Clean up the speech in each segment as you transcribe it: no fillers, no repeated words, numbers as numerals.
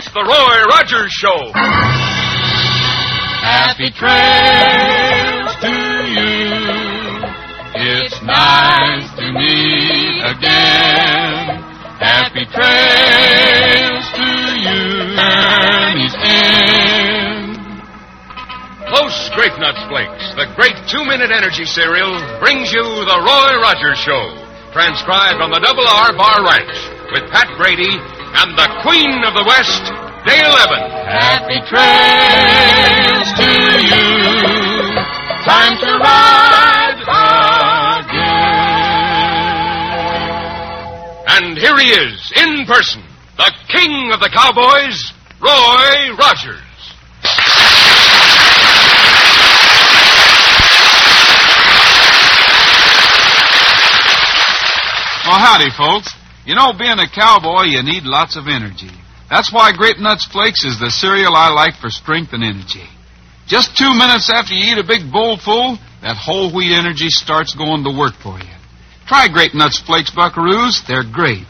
the Roy Rogers Show. Happy trails to you. It's nice to meet again. Happy trails to you. Journey's end. Close Grape Nuts Flakes, the great 2-minute energy cereal, brings you the Roy Rogers Show. Transcribed on the Double R Bar Ranch with Pat Brady and the Queen of the West, Dale Evans. Happy trails to you. Time to ride again. And here he is, in person, the King of the Cowboys, Roy Rogers. Well, howdy, folks. You know, being a cowboy, you need lots of energy. That's why Grape Nuts Flakes is the cereal I like for strength and energy. Just 2 minutes after you eat a big bowl full, that whole wheat energy starts going to work for you. Try Grape Nuts Flakes, buckaroos. They're great.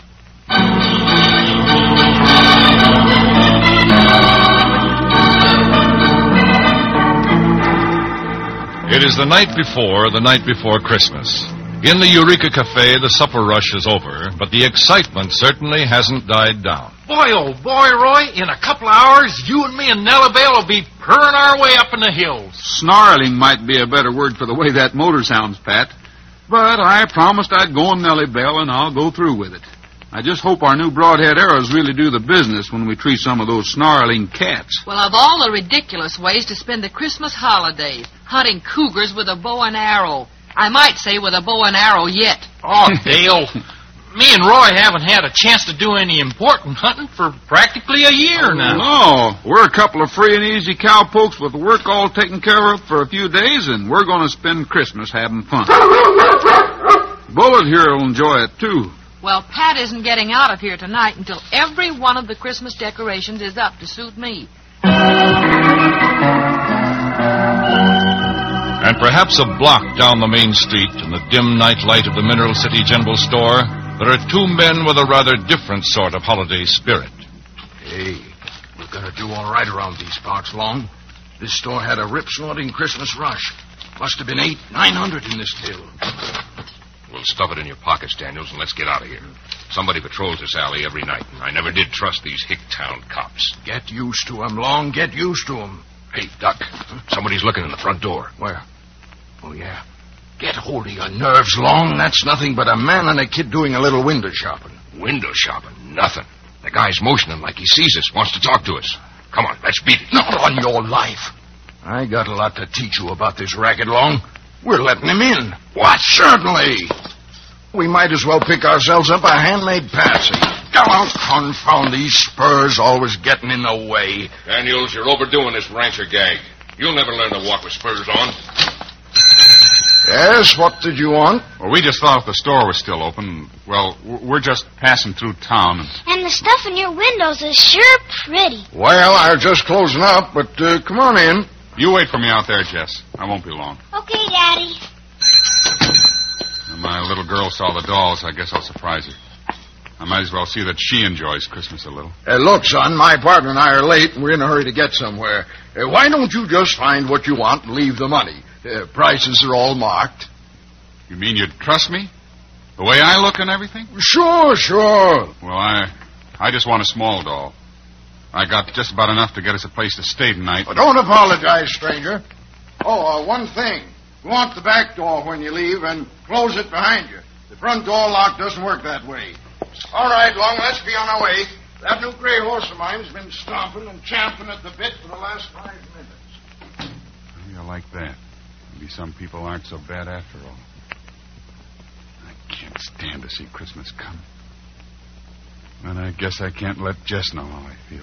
It is the night before Christmas. In the Eureka Cafe, the supper rush is over, but the excitement certainly hasn't died down. Boy, oh boy, Roy, in a couple of hours, you and me and Nellie Bell will be purring our way up in the hills. Snarling might be a better word for the way that motor sounds, Pat. But I promised I'd go on Nellie Bell, and I'll go through with it. I just hope our new broadhead arrows really do the business when we treat some of those snarling cats. Well, of all the ridiculous ways to spend the Christmas holidays, hunting cougars with a bow and arrow. I might say with a bow and arrow yet. Oh, Dale, me and Roy haven't had a chance to do any important hunting for practically a year now. No, we're a couple of free and easy cowpokes with work all taken care of for a few days, and we're going to spend Christmas having fun. Bullet here will enjoy it, too. Well, Pat isn't getting out of here tonight until every one of the Christmas decorations is up to suit me. And perhaps a block down the main street in the dim night light of the Mineral City General Store, there are two men with a rather different sort of holiday spirit. Hey, we're gonna do all right around these parts, Long. This store had a rip-snorting Christmas rush. Must have been 800-900 in this till. We'll stuff it in your pockets, Daniels, and let's get out of here. Somebody patrols this alley every night, and I never did trust these Hicktown cops. Get used to 'em, Long. Get used to 'em. Hey, Duck, somebody's looking in the front door. Where? Oh, yeah. Get hold of your nerves, Long. That's nothing but a man and a kid doing a little window shopping. Window shopping? Nothing. The guy's motioning like he sees us, wants to talk to us. Come on, let's beat it. Not on your life. I got a lot to teach you about this racket, Long. We're letting him in. What? Certainly. We might as well pick ourselves up a handmade patsy. Go out, confound these spurs always getting in the way. Daniels, you're overdoing this rancher gag. You'll never learn to walk with spurs on. Yes, what did you want? Well, we just thought if the store was still open. Well, we're just passing through town. And the stuff in your windows is sure pretty. Well, I'm just closing up, but come on in. You wait for me out there, Jess. I won't be long. Okay, Daddy. When my little girl saw the dolls, I guess I'll surprise her. I might as well see that she enjoys Christmas a little. Look, son, my partner and I are late, and we're in a hurry to get somewhere. Why don't you just find what you want and leave the money? Prices are all marked. You mean you'd trust me? The way I look and everything? Sure. Well, I just want a small doll. I got just about enough to get us a place to stay tonight. Well, don't apologize, stranger. Oh, one thing. Go out the back door when you leave and close it behind you. The front door lock doesn't work that way. All right, Long, let's be on our way. That new gray horse of mine's been stomping and champing at the bit for the last 5 minutes. You like that? Maybe some people aren't so bad after all. I can't stand to see Christmas come. And I guess I can't let Jess know how I feel.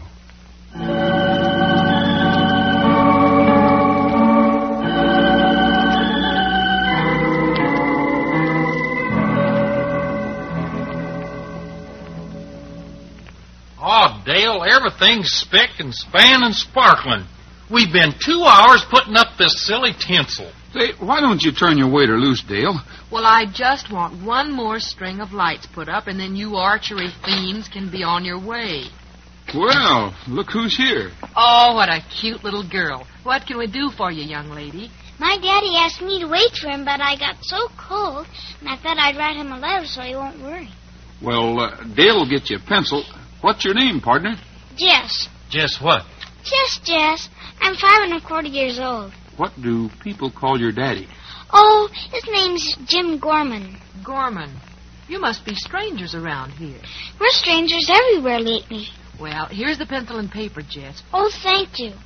Oh, Dale, everything's spick and span and sparkling. We've been 2 hours putting up this silly tinsel. Say, why don't you turn your waiter loose, Dale? Well, I just want one more string of lights put up, and then you archery fiends can be on your way. Well, look who's here. Oh, what a cute little girl. What can we do for you, young lady? My daddy asked me to wait for him, but I got so cold, and I thought I'd write him a letter so he won't worry. Well, Dale will get you a pencil. What's your name, partner? Jess. Jess what? Just Jess. I'm 5 1/4 years old. What do people call your daddy? Oh, his name's Jim Gorman. Gorman. You must be strangers around here. We're strangers everywhere lately. Well, here's the pencil and paper, Jess. Oh, thank you.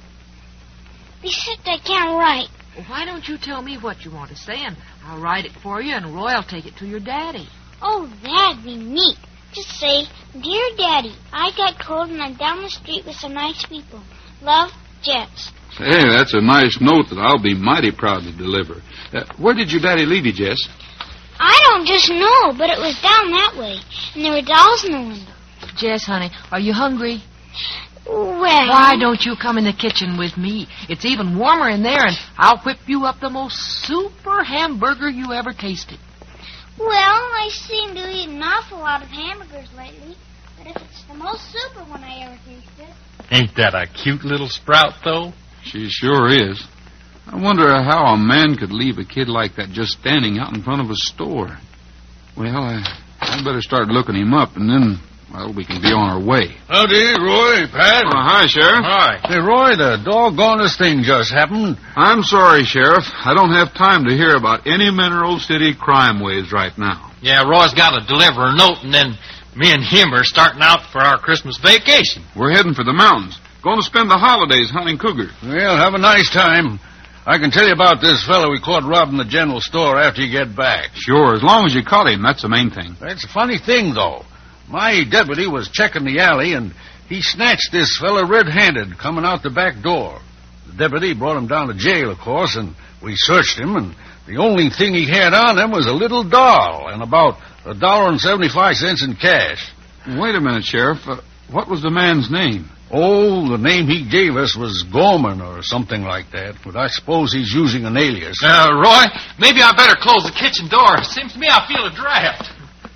Except I can't write. Well, why don't you tell me what you want to say, and I'll write it for you, and Roy'll take it to your daddy. Oh, that'd be neat. Just say, Dear Daddy, I got cold and I'm down the street with some nice people. Love, Jess. Hey, that's a nice note that I'll be mighty proud to deliver. Where did your daddy leave you, Jess? I don't just know, but it was down that way, and there were dolls in the window. Jess, honey, are you hungry? Well... Why don't you come in the kitchen with me? It's even warmer in there, and I'll whip you up the most super hamburger you ever tasted. Well, I seem to eat an awful lot of hamburgers lately, but if it's the most super one I ever tasted... Ain't that a cute little sprout, though? She sure is. I wonder how a man could leave a kid like that just standing out in front of a store. Well, I better start looking him up, and then, well, we can be on our way. Howdy, Roy, Pat. Hi, Sheriff. Hi. Hey, Roy, the doggonest thing just happened. I'm sorry, Sheriff. I don't have time to hear about any Mineral City crime waves right now. Yeah, Roy's got to deliver a note, and then me and him are starting out for our Christmas vacation. We're heading for the mountains. Going to spend the holidays hunting cougars. Well, have a nice time. I can tell you about this fellow we caught robbing the general store after you get back. Sure, as long as you caught him, that's the main thing. That's a funny thing, though. My deputy was checking the alley, and he snatched this fella red-handed coming out the back door. The deputy brought him down to jail, of course, and we searched him, and the only thing he had on him was a little doll and about $1.75 in cash. Wait a minute, Sheriff. What was the man's name? Oh, the name he gave us was Gorman or something like that, but I suppose he's using an alias. Roy, maybe I better close the kitchen door. Seems to me I feel a draft.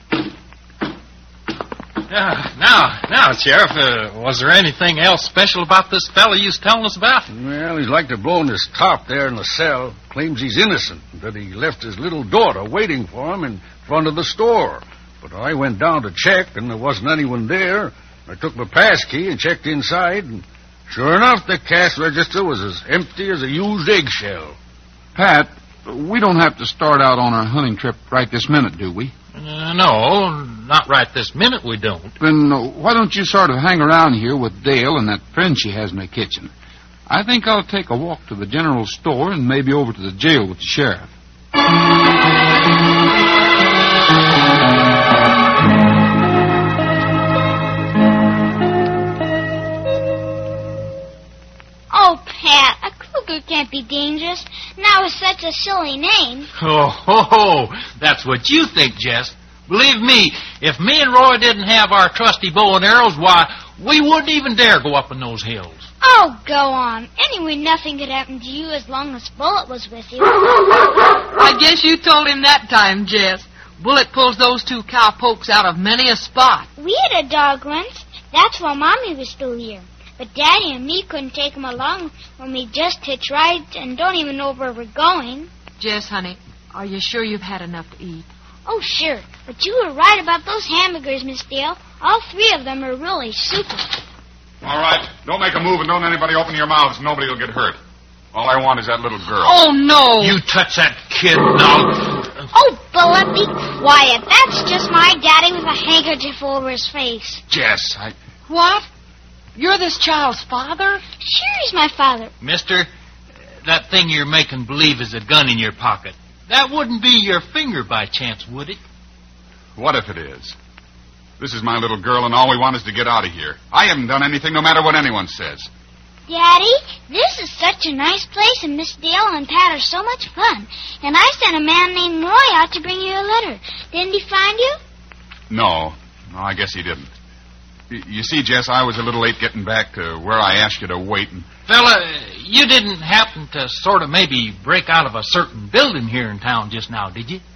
Now, Sheriff, was there anything else special about this fella you was telling us about? Well, he's like to blowing his top there in the cell. Claims he's innocent, that he left his little daughter waiting for him in front of the store. But I went down to check, and there wasn't anyone there. I took my pass key and checked inside, and sure enough, the cash register was as empty as a used eggshell. Pat, we don't have to start out on our hunting trip right this minute, do we? No, not right this minute we don't. Then why don't you sort of hang around here with Dale and that friend she has in the kitchen? I think I'll take a walk to the general store and maybe over to the jail with the sheriff. Oh, Pat, a cougar can't be dangerous, not with such a silly name. Oh, that's what you think, Jess. Believe me, if me and Roy didn't have our trusty bow and arrows, why, we wouldn't even dare go up in those hills. Oh, go on. Anyway, nothing could happen to you as long as Bullet was with you. I guess you told him that time, Jess. Bullet pulls those two cowpokes out of many a spot. We had a dog once. That's while Mommy was still here. But Daddy and me couldn't take him along when we just hitch rides and don't even know where we're going. Jess, honey, are you sure you've had enough to eat? Oh, sure. But you were right about those hamburgers, Miss Dale. All 3 of them are really super. All right. Don't make a move and don't anybody open your mouths. Nobody will get hurt. All I want is that little girl. Oh, no. You touch that kid now. Oh, Bullet, be quiet. That's just my daddy with a handkerchief over his face. Jess, What? You're this child's father? Sure, he's my father. Mister, that thing you're making believe is a gun in your pocket. That wouldn't be your finger by chance, would it? What if it is? This is my little girl, and all we want is to get out of here. I haven't done anything, no matter what anyone says. Daddy, this is such a nice place, and Miss Dale and Pat are so much fun. And I sent a man named Roy out to bring you a letter. Didn't he find you? No, I guess he didn't. You see, Jess, I was a little late getting back to where I asked you to wait. And... Fella, you didn't happen to sort of maybe break out of a certain building here in town just now, did you?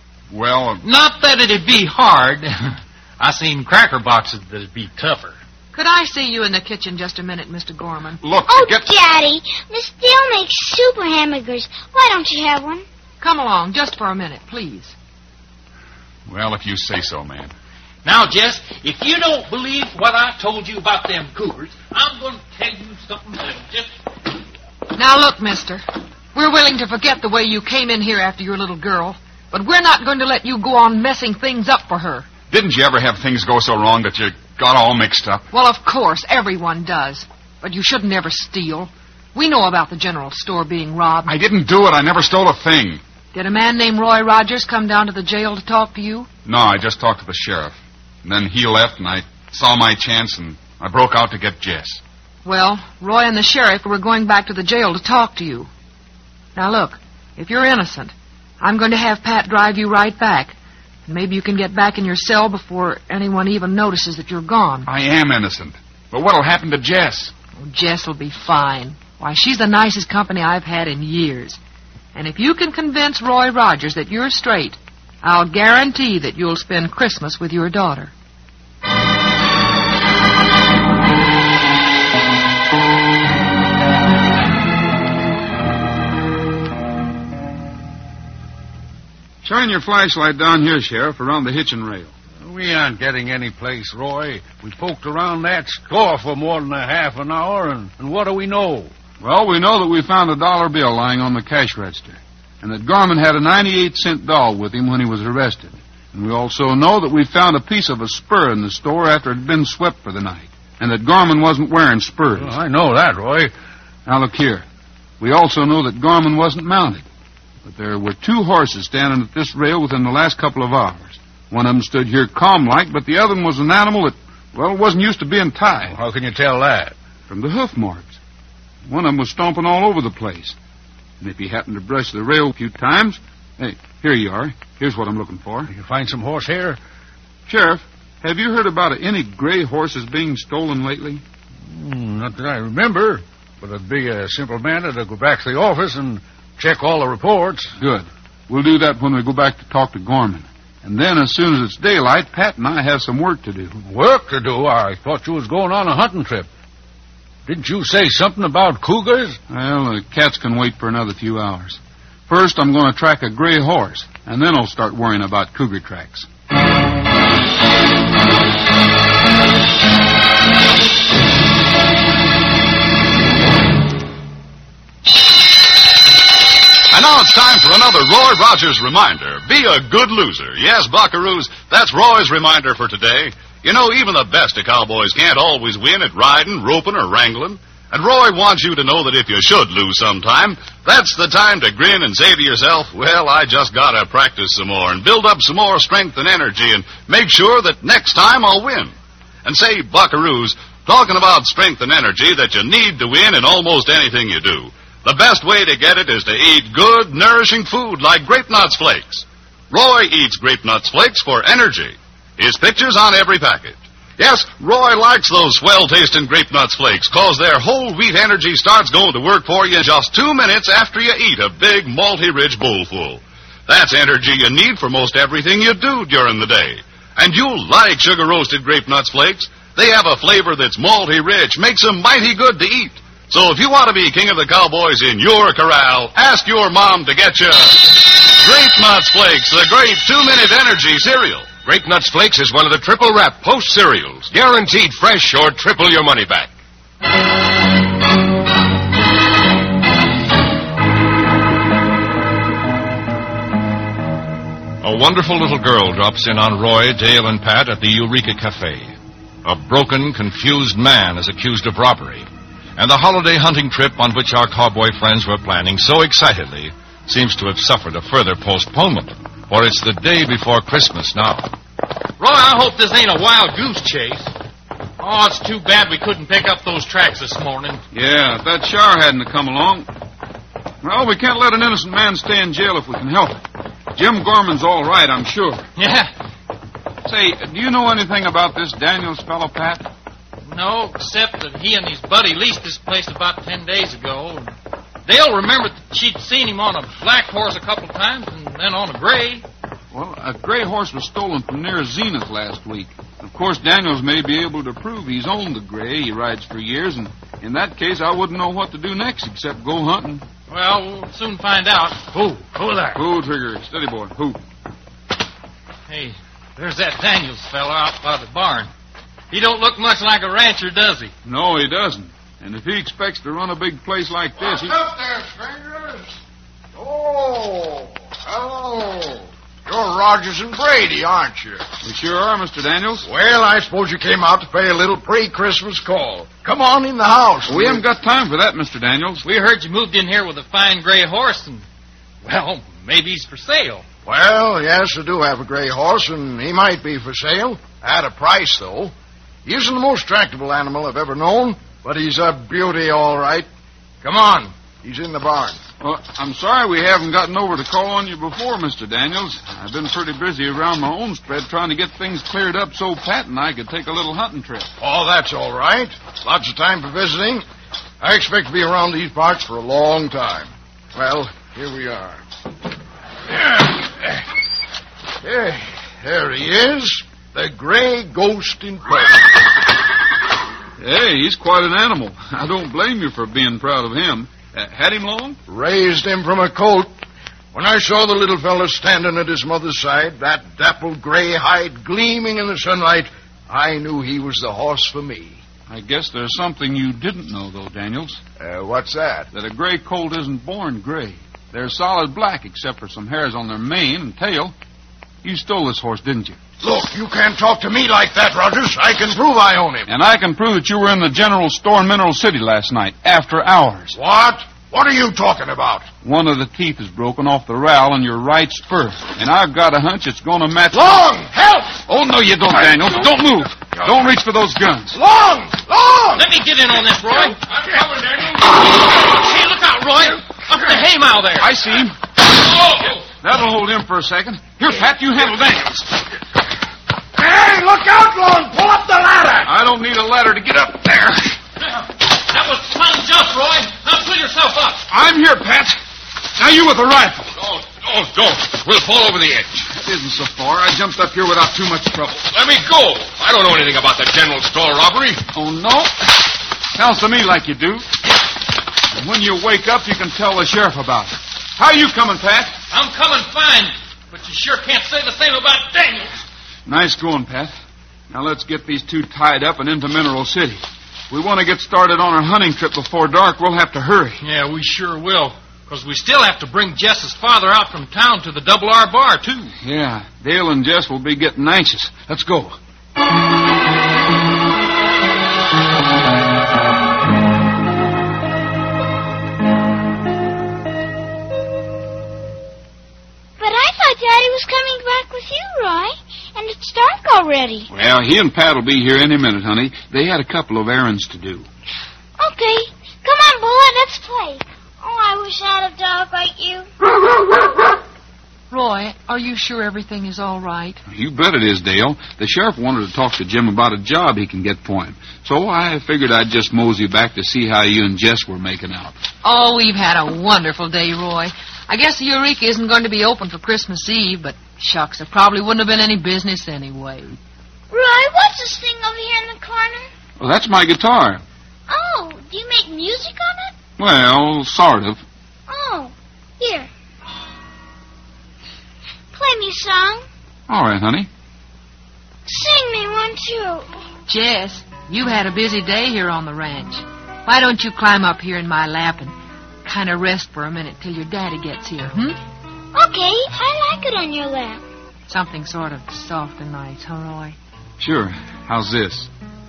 Well... Not that it'd be hard. I seen cracker boxes that'd be tougher. Could I see you in the kitchen just a minute, Mr. Gorman? Look, Oh, Daddy, Miss Dale makes super hamburgers. Why don't you have one? Come along, just for a minute, please. Well, if you say so, ma'am. Now, Jess, if you don't believe what I told you about them cougars, I'm going to tell you something else. Just... Now, look, mister. We're willing to forget the way you came in here after your little girl, but we're not going to let you go on messing things up for her. Didn't you ever have things go so wrong that you got all mixed up? Well, of course, everyone does. But you shouldn't ever steal. We know about the general store being robbed. I didn't do it. I never stole a thing. Did a man named Roy Rogers come down to the jail to talk to you? No, I just talked to the sheriff. And then he left, and I saw my chance, and I broke out to get Jess. Well, Roy and the sheriff were going back to the jail to talk to you. Now, look, if you're innocent, I'm going to have Pat drive you right back. And maybe you can get back in your cell before anyone even notices that you're gone. I am innocent. But what'll happen to Jess? Oh, Jess will be fine. Why, she's the nicest company I've had in years. And if you can convince Roy Rogers that you're straight, I'll guarantee that you'll spend Christmas with your daughter. Shine your flashlight down here, Sheriff, around the hitching rail. We aren't getting any place, Roy. We poked around that score for more than a half an hour, and what do we know? Well, we know that we found a dollar bill lying on the cash register, and that Gorman had a 98-cent doll with him when he was arrested. And we also know that we found a piece of a spur in the store after it had been swept for the night, and that Gorman wasn't wearing spurs. Well, I know that, Roy. Now, look here. We also know that Gorman wasn't mounted, but there were 2 horses standing at this rail within the last couple of hours. One of them stood here calm-like, but the other one was an animal that, well, wasn't used to being tied. Well, how can you tell that? From the hoof marks. One of them was stomping all over the place. And if he happened to brush the rail a few times... Hey, here you are. Here's what I'm looking for. You find some horsehair? Sheriff, have you heard about any gray horses being stolen lately? Not that I remember. But it'd be a simple matter to go back to the office and check all the reports. Good. We'll do that when we go back to talk to Gorman. And then, as soon as it's daylight, Pat and I have some work to do. Work to do? I thought you was going on a hunting trip. Didn't you say something about cougars? Well, the cats can wait for another few hours. First, I'm going to track a gray horse, and then I'll start worrying about cougar tracks. And now it's time for another Roy Rogers reminder. Be a good loser. Yes, buckaroos, that's Roy's reminder for today. You know, even the best of cowboys can't always win at riding, roping, or wrangling. And Roy wants you to know that if you should lose sometime, that's the time to grin and say to yourself, well, I just got to practice some more and build up some more strength and energy and make sure that next time I'll win. And say, buckaroos, talking about strength and energy that you need to win in almost anything you do. The best way to get it is to eat good, nourishing food like Grape Nuts Flakes. Roy eats Grape Nuts Flakes for energy. His picture's on every package. Yes, Roy likes those swell-tasting Grape Nuts Flakes, 'cause their whole wheat energy starts going to work for you in just 2 minutes after you eat a big, multi-rich bowlful. That's energy you need for most everything you do during the day. And you'll like sugar-roasted Grape Nuts Flakes. They have a flavor that's multi-rich, makes them mighty good to eat. So if you want to be king of the cowboys in your corral, ask your mom to get you Grape Nuts Flakes, the great 2-minute energy cereal. Grape Nuts Flakes is one of the triple wrap Post cereals, guaranteed fresh or triple your money back. A wonderful little girl drops in on Roy, Dale, and Pat at the Eureka Cafe. A broken, confused man is accused of robbery. And the holiday hunting trip on which our cowboy friends were planning so excitedly seems to have suffered a further postponement, for it's the day before Christmas now. Roy, I hope this ain't a wild goose chase. Oh, it's too bad we couldn't pick up those tracks this morning. Yeah, if that shower hadn't come along. Well, we can't let an innocent man stay in jail if we can help it. Jim Gorman's all right, I'm sure. Yeah. Say, do you know anything about this Daniels fellow, Pat? No, except that he and his buddy leased this place about 10 days ago. Dale remembered that she'd seen him on a black horse a couple times and then on a gray. Well, a gray horse was stolen from near Zenith last week. Of course, Daniels may be able to prove he's owned the gray. He rides for years, and in that case, I wouldn't know what to do next except go hunting. Well, we'll soon find out. Who there? Pull trigger. Steady, boy. Who? Hey, there's that Daniels fellow out by the barn. He don't look much like a rancher, does he? No, he doesn't. And if he expects to run a big place like this, What's up there, strangers? Oh, hello. You're Rogers and Brady, aren't you? We sure are, Mr. Daniels. Well, I suppose you came out to pay a little pre-Christmas call. Come on in the house. We haven't got time for that, Mr. Daniels. We heard you moved in here with a fine gray horse, and, well, maybe he's for sale. Well, yes, I do have a gray horse, and he might be for sale. At a price, though. He isn't the most tractable animal I've ever known, but he's a beauty, all right. Come on. He's in the barn. Well, I'm sorry we haven't gotten over to call on you before, Mr. Daniels. I've been pretty busy around my own spread trying to get things cleared up so Pat and I could take a little hunting trip. Oh, that's all right. Lots of time for visiting. I expect to be around these parts for a long time. Well, here we are. There he is. The gray ghost in person. Hey, he's quite an animal. I don't blame you for being proud of him. Had him long? Raised him from a colt. When I saw the little fellow standing at his mother's side, that dappled gray hide gleaming in the sunlight, I knew he was the horse for me. I guess there's something you didn't know, though, Daniels. What's that? That a gray colt isn't born gray. They're solid black except for some hairs on their mane and tail. You stole this horse, didn't you? Look, you can't talk to me like that, Rogers. I can prove I own him. And I can prove that you were in the general store in Mineral City last night, after hours. What? What are you talking about? One of the teeth is broken off the rowel in your right spur. And I've got a hunch it's going to match... Long! Help! Oh, no, you don't, Daniels. Don't move. Don't reach for those guns. Long! Long! Let me get in on this, Roy. I'm coming, Daniel. Hey, look out, Roy. Up the haymow there. I see him. Oh! That'll hold him for a second. Here, Pat, you handle Daniels. Hey, look out, Long! Pull up the ladder! I don't need a ladder to get up there. That was fun jump, Roy. Now pull yourself up. I'm here, Pat. Now you with the rifle. Don't. We'll fall over the edge. It isn't so far. I jumped up here without too much trouble. Let me go. I don't know anything about the general store robbery. Oh, no? Sounds to me like you do. And when you wake up, you can tell the sheriff about it. How are you coming, Pat? I'm coming fine, but you sure can't say the same about Daniels. Nice going, Pat. Now let's get these two tied up and into Mineral City. If we want to get started on our hunting trip before dark, we'll have to hurry. Yeah, we sure will, because we still have to bring Jess's father out from town to the Double R Bar, too. Yeah, Dale and Jess will be getting anxious. Let's go. Daddy was coming back with you, Roy. And it's dark already. Well, he and Pat will be here any minute, honey. They had a couple of errands to do. Okay. Come on, Bullet, let's play. Oh, I wish I had a dog like you. Roy, are you sure everything is all right? You bet it is, Dale. The sheriff wanted to talk to Jim about a job he can get for him. So I figured I'd just mosey back to see how you and Jess were making out. Oh, we've had a wonderful day, Roy. I guess the Eureka isn't going to be open for Christmas Eve, but shucks, there probably wouldn't have been any business anyway. Roy, what's this thing over here in the corner? Well, that's my guitar. Oh, do you make music on it? Well, sort of. Oh, here. Play me a song. All right, honey. Sing me one, too. Jess, you had a busy day here on the ranch. Why don't you climb up here in my lap and kind of rest for a minute till your daddy gets here, Okay, I like it on your lap. Something sort of soft and nice, huh, Roy? Sure. How's this?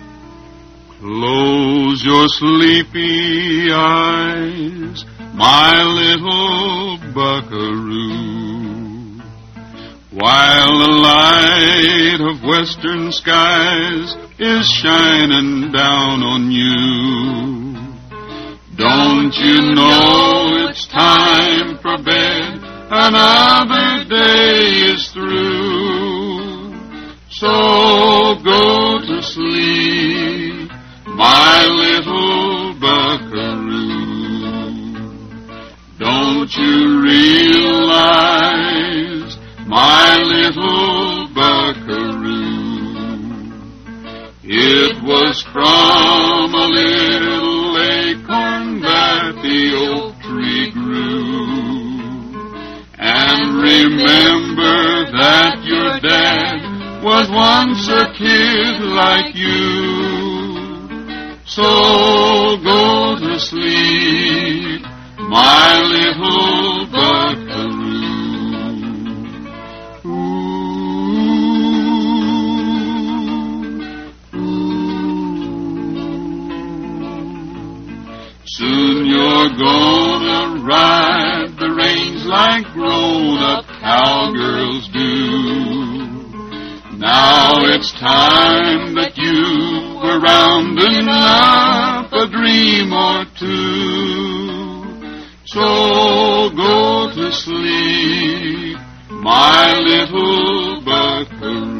Close your sleepy eyes, my little buckaroo, while the light of western skies is shining down on you. Don't you know it's time for bed? Another day is through. So go to sleep, my little buckaroo. Don't you realize, my little It was from a little acorn that the oak tree grew. And remember that your dad was once a kid like you. So go to sleep, my little buckaroo. Soon you're gonna ride the range like grown-up cowgirls do. Now it's time that you were rounding up a dream or two. So go to sleep, my little buckaroo.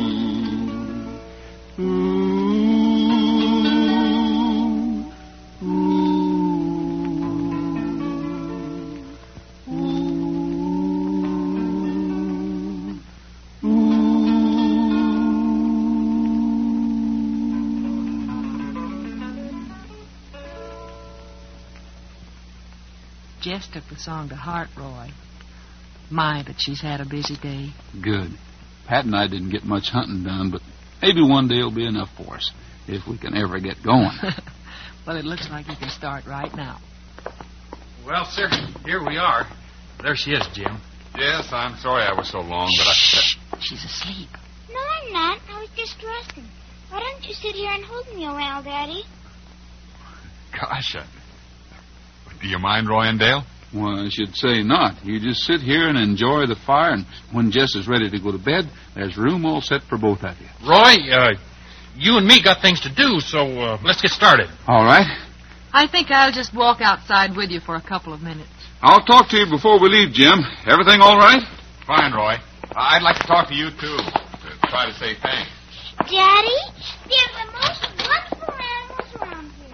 Jess took the song to heart, Roy. My, but she's had a busy day. Good. Pat and I didn't get much hunting done, but maybe one day will be enough for us, if we can ever get going. Well, it looks like you can start right now. Well, sir, here we are. There she is, Jim. Yes, I'm sorry I was so long, but Shh! She's asleep. No, I'm not. I was just resting. Why don't you sit here and hold me a while, Daddy? Gosh, do you mind, Roy and Dale? Well, I should say not. You just sit here and enjoy the fire, and when Jess is ready to go to bed, there's room all set for both of you. Roy, you and me got things to do, so let's get started. All right. I think I'll just walk outside with you for a couple of minutes. I'll talk to you before we leave, Jim. Everything all right? Fine, Roy. I'd like to talk to you, too, to try to say thanks. Daddy, they're the most wonderful animals around here.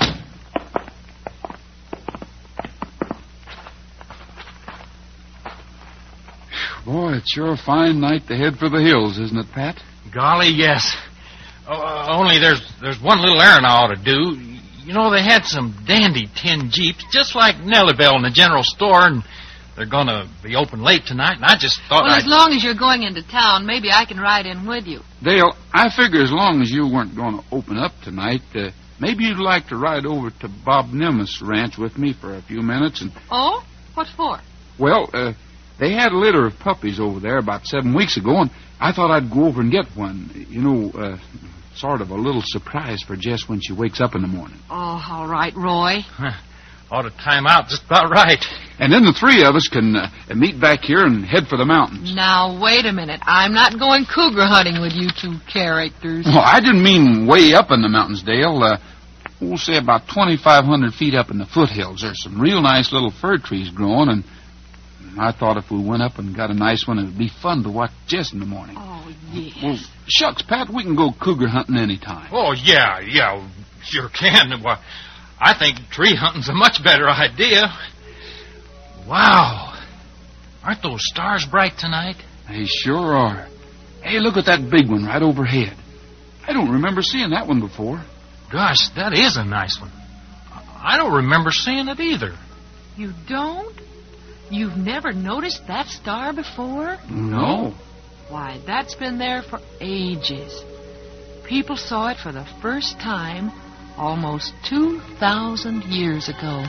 Boy, it's sure a fine night to head for the hills, isn't it, Pat? Golly, yes. Only there's one little errand I ought to do. You know, they had some dandy tin Jeeps, just like Nellie Bell in the general store, and they're going to be open late tonight, and I just thought as long as you're going into town, maybe I can ride in with you. Dale, I figure as long as you weren't going to open up tonight, maybe you'd like to ride over to Bob Nemus' ranch with me for a few minutes and... Oh? What for? Well, they had a litter of puppies over there about 7 weeks ago, and I thought I'd go over and get one. You know, sort of a little surprise for Jess when she wakes up in the morning. Oh, all right, Roy. Ought to time out just about right. And then the three of us can meet back here and head for the mountains. Now, wait a minute. I'm not going cougar hunting with you two characters. Well, I didn't mean way up in the mountains, Dale. We'll say about 2,500 feet up in the foothills. There's some real nice little fir trees growing, and I thought if we went up and got a nice one, it would be fun to watch Jess in the morning. Oh, yes. Well, shucks, Pat, we can go cougar hunting anytime. Oh, yeah, sure can. Well, I think tree hunting's a much better idea. Wow. Aren't those stars bright tonight? They sure are. Hey, look at that big one right overhead. I don't remember seeing that one before. Gosh, that is a nice one. I don't remember seeing it either. You don't? You've never noticed that star before? No. Why, that's been there for ages. People saw it for the first time almost 2,000 years ago.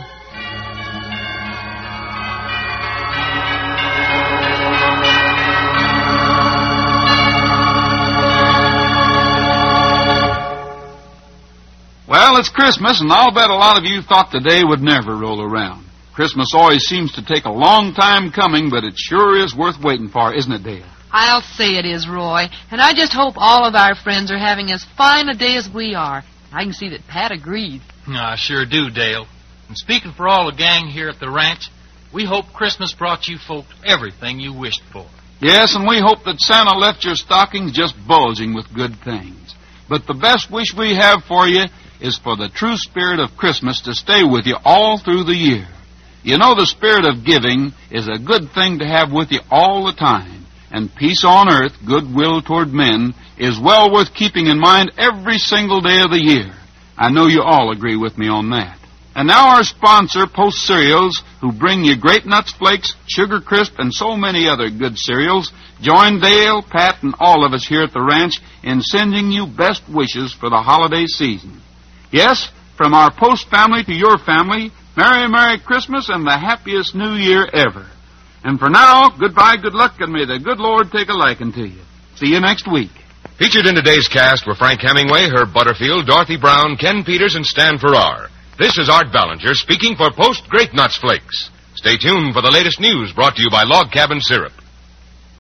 Well, it's Christmas, and I'll bet a lot of you thought the day would never roll around. Christmas always seems to take a long time coming, but it sure is worth waiting for, isn't it, Dale? I'll say it is, Roy. And I just hope all of our friends are having as fine a day as we are. I can see that Pat agreed. I sure do, Dale. And speaking for all the gang here at the ranch, we hope Christmas brought you folks everything you wished for. Yes, and we hope that Santa left your stockings just bulging with good things. But the best wish we have for you is for the true spirit of Christmas to stay with you all through the year. You know, the spirit of giving is a good thing to have with you all the time. and peace on earth, goodwill toward men, is well worth keeping in mind every single day of the year. I know you all agree with me on that. And now our sponsor, Post Cereals, who bring you Great Nuts Flakes, Sugar Crisp, and so many other good cereals, join Dale, Pat, and all of us here at the ranch in sending you best wishes for the holiday season. Yes, from our Post family to your family, Merry, Merry Christmas and the happiest New Year ever. And for now, goodbye, good luck, and may the good Lord take a liking to you. See you next week. Featured in today's cast were Frank Hemingway, Herb Butterfield, Dorothy Brown, Ken Peters, and Stan Farrar. This is Art Ballinger speaking for Post Great Nuts Flakes. Stay tuned for the latest news brought to you by Log Cabin Syrup.